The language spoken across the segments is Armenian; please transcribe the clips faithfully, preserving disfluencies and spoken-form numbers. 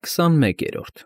Քսանմեկերորդ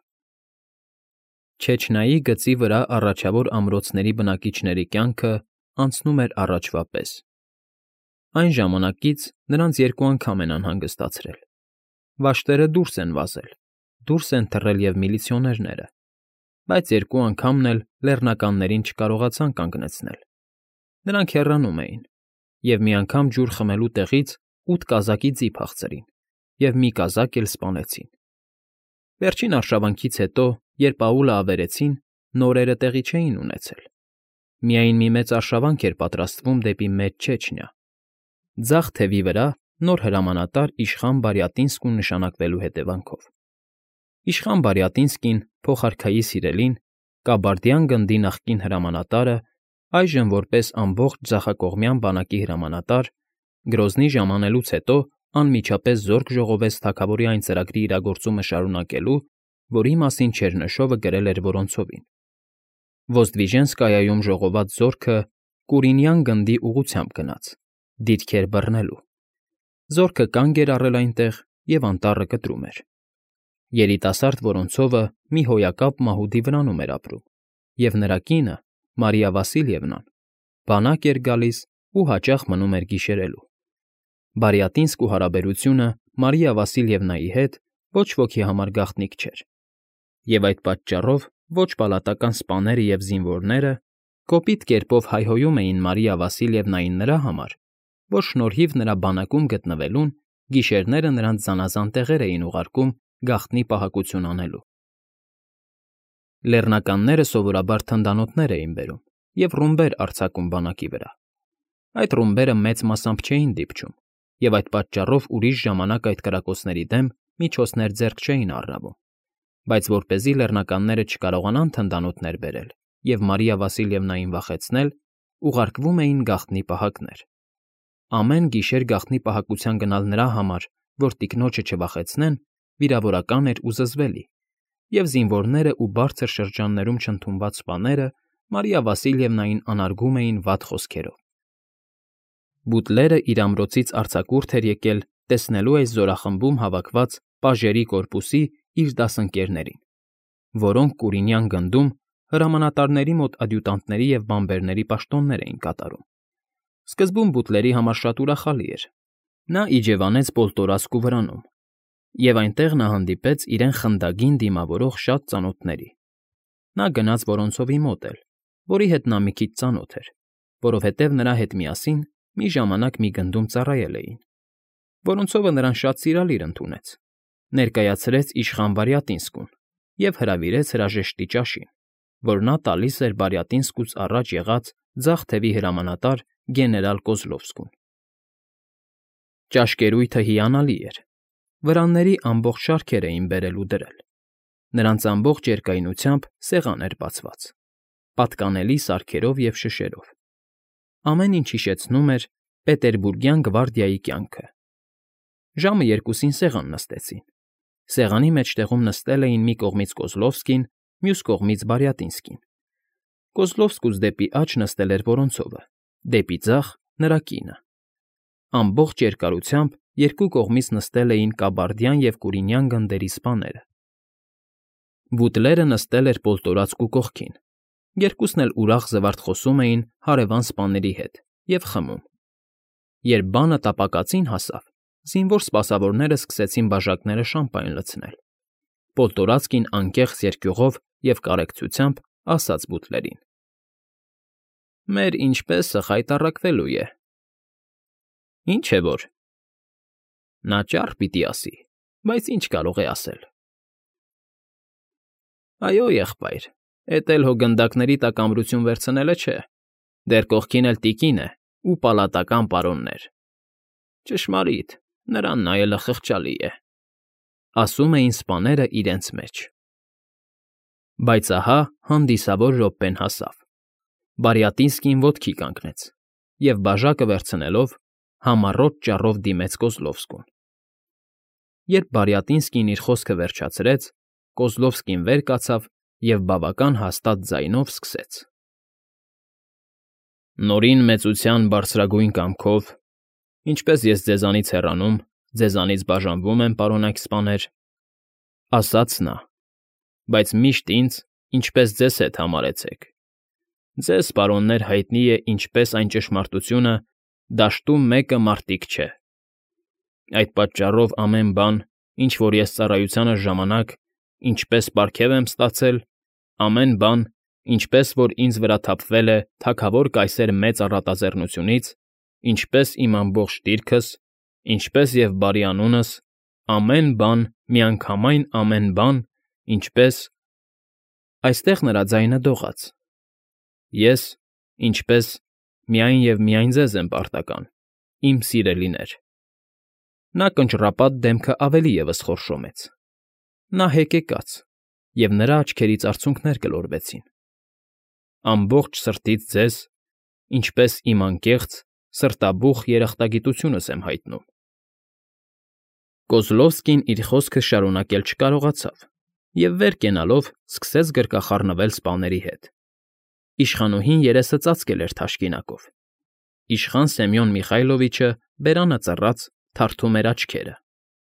Չեչնայի գծի վրա առաջավոր ամրոցների բնակիչների կյանքը անցնում էր առաջվա պես. այն ժամանակից նրանց երկու անգամ են անհանգստացրել. վաշտերը դուրս են վազել, դուրս են թռել և միլիցիոներները, բայց երկու անգամն էլ լեռնականներին չկարողացան կանգնեցնել. նրանք հեռանում էին, և մի անգամ ջուր խմելու տեղից ութ կազակի ձի փախցրին և մի կազակ էլ սպանեցին. Վերջին արշավանքից հետո, երբ աուլը ավերեցին, նորերը տեղի չէին ունեցել. միայն մի մեծ արշավանք էր պատրաստվում դեպի Մեծ Չեչնիա. ձախ թևի վրա նոր հրամանատար իշխան Բարյատինսկուն նշանակվելու հետևանքով. Իշխան Բարյատինսկին, փոխարքայի սիրելին, Կաբարդյան գնդի նախկին հրամանատարը, այժմ որպես ամբողջ ձախակողմյան բանակի հրամանատար, Գրոզնի ժամանելուց հետո անմիջապես զորք ժողովեց թագավորի այն ծրագրի իրագործումը շարունակելու, որի մասին Չեռնշովը գրել էր Վորոնցովին. Ոզդվիժենսկայայում ժողոված զորքը Կուրինյան գնդի ուղղությամբ գնաց, դիրքեր բռնելու. զորքը կանգ էր առել այնտեղ և անտառը կտրում էր. երիտասարդ Վորոնցովը մի հոյակապ մահուդի վրանում էր ապրում, և նրա կինը, Մարիա Վասիլևնան, բանակ էր գալիս ու հաճախ մնում էր գիշերելու. Բարյատինսկու հարաբերությունը Մարիա Վասիլևնայի հետ ոչ ոքի համար գաղտնիք չէր, և այդ պատճառով ոչ պալատական սպաները և զինվորները կոպիտ կերպով հայհոյում էին Մարիա Վասիլևնային նրա համար, որ շնորհիվ նրա բանակում գտնվելուն գիշերները նրանց զանազան տեղեր էին ուղարկում գաղտնի պահակություն անելու։ Լեռնականները սովորաբար թնդանոթներ էին բերում և ռումբեր արձակում բանակի վրա. այդ ռումբերը մեծ մասամբ չէին դիպչում, և այդ պատճառով ուրիշ ժամանակ այդ կրակոցների դեմ միջոցներ ձեռք չէին առնվում, բայց որպեսզի լեռնականները չկարողանան թնդանոթներ բերել և Մարիա Վասիլևնային վախեցնել, ուղարկվում էին գաղտնի պահակներ. ամեն գիշեր գաղտնի պահակության գնալ նրա համար, որ տիկնոջը չվախեցնեն, վիրավորական էր ու զզվելի, և զինվորներն ու բարձր շրջաններում չընդունված սպաները Մարիա Վասիլևնային անարգում էին վատ խոսքերով։ Բուտլերն իր ամրոցից արձակուրդ էր եկել տեսնելու այս զորախմբում հավաքված պաժերի կորպուսի իր դասընկերներին, որոնք Կուրինյան գնդում հրամանատարների մոտ ադյուտանտների և բանբերների պաշտոններ էին կատարում։ Սկզբում Բուտլերի համար շատ ուրախալի էր. նա իջևանեց Պոլտորացկու վրանում, և այնտեղ նա հանդիպեց իրեն խնդագին դիմավորող շատ ծանոթների. նա գնաց Վորոնցովի մոտ էլ, որի հետ նա մի քիչ ծանոթ էր, որովհետև նրա հետ միասին մի ժամանակ մի գնդում ծառայել էին. Վորոնցովը նրան շատ սիրալիր ընդունեց, ներկայացրեց իշխան Բարյատինսկուն և հրավիրեց հրաժեշտի ճաշին, որ նա տալիս էր Բարյատինսկուց առաջ եղած ձախ թևի հրամանատար գեներալ Կոզլովսկուն։ Ճաշկերույթը հիանալի էր. վրանների ամբողջ շարքեր էին բերել ու դրել. նրանց ամբողջ երկայնությամբ սեղան էր բացված, պատկանելի սարքերով և շշերով. ամեն ինչ հիշեցնում էր Պետերբուրգյան գվարդիայի կյանքը։ Ժամը երկուսին սեղան նստեցին. սեղանի մեջտեղում նստել էին մի կողմից Կոզլովսկին, մյուս կողմից Բարյատինսկին. Կոզլովսկուց դեպի աջ նստել էր Վորոնցովը, դեպի ձախ՝ նրա կինը. ամբողջ երկարությամբ երկու կողմից նստել էին Կաբարդյան և Կուրինյան գնդերի սպաները։ Բուտլերը նստել էր Պոլտորացկու կողքին, երկուսն էլ ուրախ զվարթ խոսում էին հարևան սպաների հետ և խմում։ Երբ բանը տապակածին հասավ, զինվոր սպասավորները սկսեցին բաժակները շամպայն լցնել. Պոլտորացկին անկեղծ երկյուղով և կարեկցությամբ ասաց Բուտլերին. մեր ինչպեսը խայտառակվելու է։ Ինչ է որ. նա ճար պիտի ասի, բայց ինչ կարող է ասել։ Այո, եղբայր, էդ էլ հո գնդակների տակ ամրություն վերցնելը չէ, դեռ կողքին էլ տիկին է ու պալատական պարոններ։ Ճշմարիտ, նրան նայելը խղճալի է, ասում էին սպաները իրենց մեջ։ Բայց ահա հանդիսավոր րոպեն հասավ. Բարյատինսկին ոտքի կանգնեց և բաժակը վերցնելով համառոտ ճառով դիմեց Կոզլովսկուն։ Երբ Բարյատինսկին իր խոսքը վերջացրեց, Կոզլովսկին վեր կացավ և բավական հաստատ ձայնով սկսեց. Նորին մեծության բարձրագույն կամքով, ինչպես ես ձեզանից հեռանում, ձեզանից բաժանվում եմ, պարոնայք սպաներ, Ասաց նա. բայց միշտ ինձ, ինչպես ձեզ հետ համարեցեք։ Ձեզ, պարոններ, հայտնի է ինչպես այն ճշմարտությունը, դաշտում մեկը մարտիկ չէ։ Այդ պատճառով ամեն բան, ինչ որ ես ծառայությանս ժամանակ, ինչպես պարգև եմ ստացել, ամեն բան, ինչպես որ ինձ վրա թափվել է թագավոր կայսեր մեծ առատաձեռնությունից, ինչպես իմ ամբողջ դիրքս, ինչպես և բարի անունս, ամեն բան, միանգամայն ամեն բան, ինչպես… Այստեղ նրա ձայնը դողաց. Ես, ինչպես, միայն և միայն ձեզ եմ պարտական, իմ սիրելիներ… Նա կնճռապատ դեմքը ավելի ևս խորշոմեց. նա հեկեկաց, և նրա աչքերից արցունքներ գլորվեցին։ Ամբողջ սրտից ձեզ, ինչպես իմ անկեղծ, սրտաբուխ երախտագիտությունս եմ հայտնում։ Կոզլովսկին իր խոսքը շարունակել չկարողացավ և վեր կենալով սկսեց գրկախառնվել սպաների հետ։ Իշխանուհին երեսը ծածկել էր թաշկինակով։ Իշխան Սեմյոն Միխայլովիչը բերանը ծռած թարթում էր աչքերը։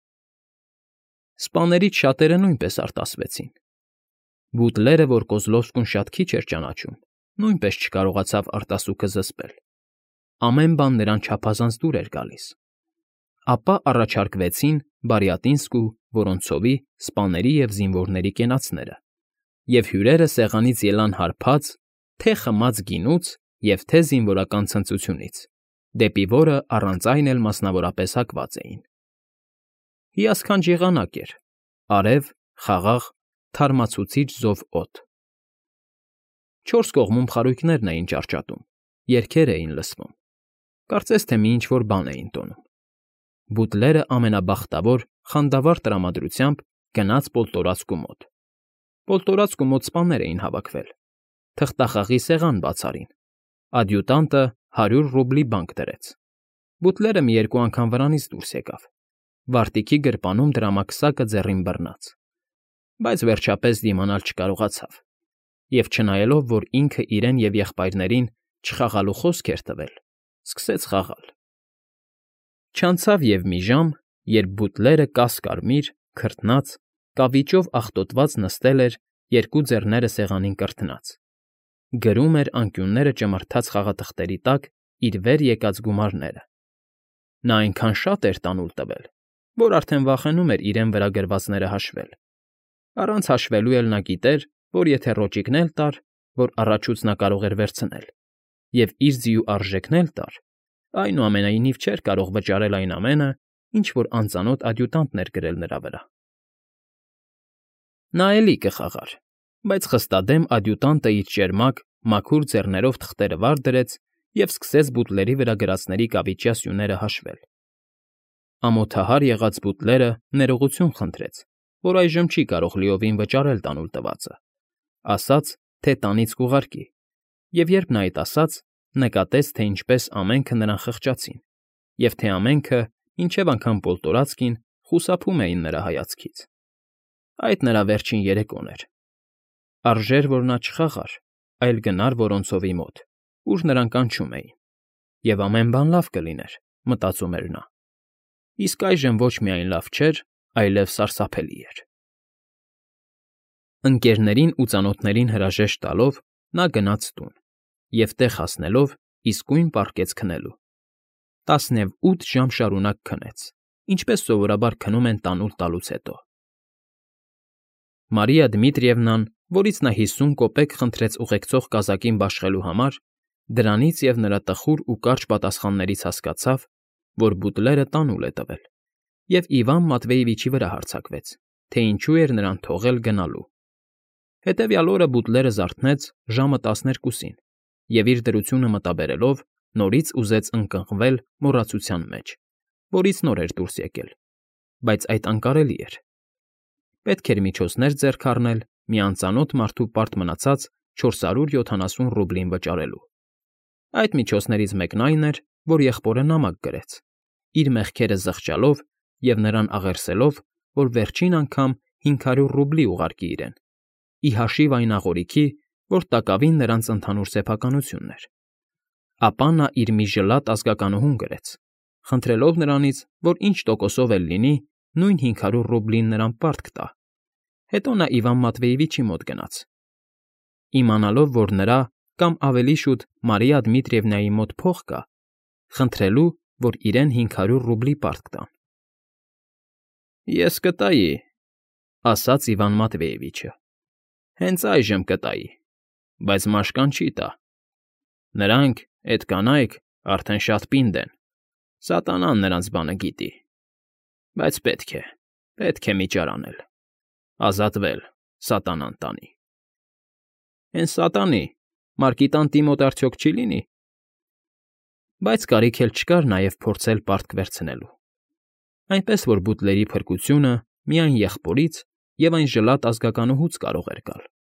Սպաներից շատերը նույնպես արտասվեցին։ Բուտլերը, որ Կոզլովսկուն շատ քիչ էր ճանաչում, նույնպես չկարողացավ արտասուքը զսպել։ Ամեն բան նրան չափազանց դուր էր գալիս։ Ապա առաջարկվեցին Բարյատինսկ ու Վորոնցովի սպաների և զինվորների կենացները, և հյուրերը սեղանից ելան հարբած թե՛ խմած գինուց և թե՛ զինվորական ցնծությունից, դեպի որը առանց այն էլ մասնավորապես հակված էին։ Հիասքանչ եղանակ էր՝ արև, խաղաղ, թարմացուցիչ զով օդ։ Չորս կողմում խարույկներն էին ճառճատում, երգեր էին լսվում, կարծես թե մի ինչ֊որ բան էին տոնում։ Բուտլերը ամենաբախտավոր, խանդավառ տրամադրությամբ գնաց պոլտորացկու մոտ։ Պոլտորացկու մոտ սպաներ էին հավաքվել։ Թղթախաղի սեղան բաց արին։ Ադյուտանտը հարյուր ռուբլի բանկ դրեց։ Բուտլերը մի երկու անգամ վրանից դուրս եկավ։ Վարտիքի գրպանում դրամակսակը ձեռին բռնած։ Բայց վերջապես դիմանալ չկարողացավ և, չնայելով, որ ինքը իրեն և եղբայրներին չխաղալու խոսք էր տվել, սկսեց խաղալ։ Չանցավ և մի ժամ, երբ բուտլերը կաս֊կարմիր, քրտնած, կավիճով աղտոտված նստել էր երկու ձեռները սեղանին կրթնած, գրում էր անկյունները ճմրթաց խաղաթղթերի տակ իր վեր եկած գումարները։ Նա այնքան շատ էր տանուլ տվել, որ արդեն վախենում էր իրեն վրա գրվածները հաշվել։ Առանց հաշվելու էլ նա գիտեր, որ եթե ռոճիկն էլ տար, որ առաջուց նա կարող էր վերցնել, և իր ձիու արժեքն էլ տար, այնուամենայնիվ չէր կարող վճարել այն ամենը, ինչ որ անծանոթ ադյուտանտն էր գրել նրա վրա։ Նա էլի կխաղար, բայց խստադեմ ադյուտանտը իր ճերմակ, մաքուր ձեռներով թղթերը վար դրեց և սկսեց բուտլերի վրա գրածների կավիճյա սյուները հաշվել։ Ամոթահար եղած բուտլերը ներողություն խնդրեց, որ այժմ չի կարող լիովին վճարել տանուլ տվածը, ասաց, թե տանից կուղարկի, և երբ նա այդ ասաց, նկատեց, թե ինչպես ամենքը նրան խղճացին, և թե ամենքը, մինչև անգամ պոլտորացկին, խուսափում էին նրա հայացքից։ Այդ նրա վերջին երեկոն էր։ Արժեր, որ նա չխաղար, այլ գնար Վորոնցովի մոտ, ուր նրան կանչում էին, և ամեն բան լավ կլիներ, մտածում էր նա։ Իսկ այժմ ոչ միայն լավ չէր, այլև սարսափելի էր։ Ընկերներին ու ծանոթներին հրաժեշտ տալով՝ նա գնաց տուն և, տեղ հասնելով, իսկույն պառկեց քնելու։ Տասնևութ ժամ շարունակ քնեց, ինչպես սովորաբար քնում են տանուլ տալուց հետո։ Մարիա Դմիտրիևնան, որից նա հիսուն կոպեկ խնդրեց ուղեկցող կազակին բաշխելու համար, դրանից և նրա տխուր ու կարճ պատասխաններից հասկացավ, որ բուտլերը տանուլ է տվել, և Իվան Մատվեյիչի վրա հարձակվեց, թե ինչու էր նրան թողել գնալու։ Հետևյալ օրը բուտլերը զարթնեց ժամը տասներկուսին և, իր դրությունը մտաբերելով, նորից ուզեց ընկղմվել մոռացության մեջ, որից նոր էր դուրս եկել, բայց այդ անկարելի էր։ Պետք էր միջոցներ ձեռք առնել մի անծանոթ մարդու պարտ մնացած չորսարույթ յոթանասուն ռուբլին վճարելու։ Այդ միջոցներից մեկն այն էր, որ եղբորը նամակ գրեց, իր մեղքերը զղջալով և նրան աղերսելով, որ վերջին անգամ հինգ հարյուր ռուբլի ուղարկի իրեն, ի հաշիվ այն աղոթիքի, որ տակավին նրանց ընդհանուր սեփականությունն էր։ Ապա նա իր մի ժլատ ազգականուհուն գրեց, խնդրելով նրանից, որ ինչ տոկոսով էլ լինի, նույն հինգ հարյուր ռուբլին նրան պարտք տա, Հետո նա Իվան Մատվեևիչի մոտ գնաց, իմանալով, որ նրա կամ ավելի շուտ Մարիա Դմիտրիևնայի մոտ փող կա, խնդրելու, որ իրեն հինգ հարյուր ռուբլի պարտք տան։ ֊ Ես կտայի,֊ ասաց Իվան Մատվեևիչը,֊ հենց այժմ կտայի, բայց մաշկան չի տա։ Նրանք, էդ կանայք, արդեն շատ պինդ են, սատանան նրանց բանը գիտի, բայց պետք է, պետք է մի ճար անել, ազատվել սատանան տանի։ ֊ Հենց սատանի, Մարկիտանտի մոտ արդյոք չի լինի։ Բայց կարիք էլ չկար նաև փորձել պարտք վերցնելու, այնպես որ բուտլերի փրկությունը միայն եղբորից և այն ժլատ ազգականուհուց կարող էր գալ։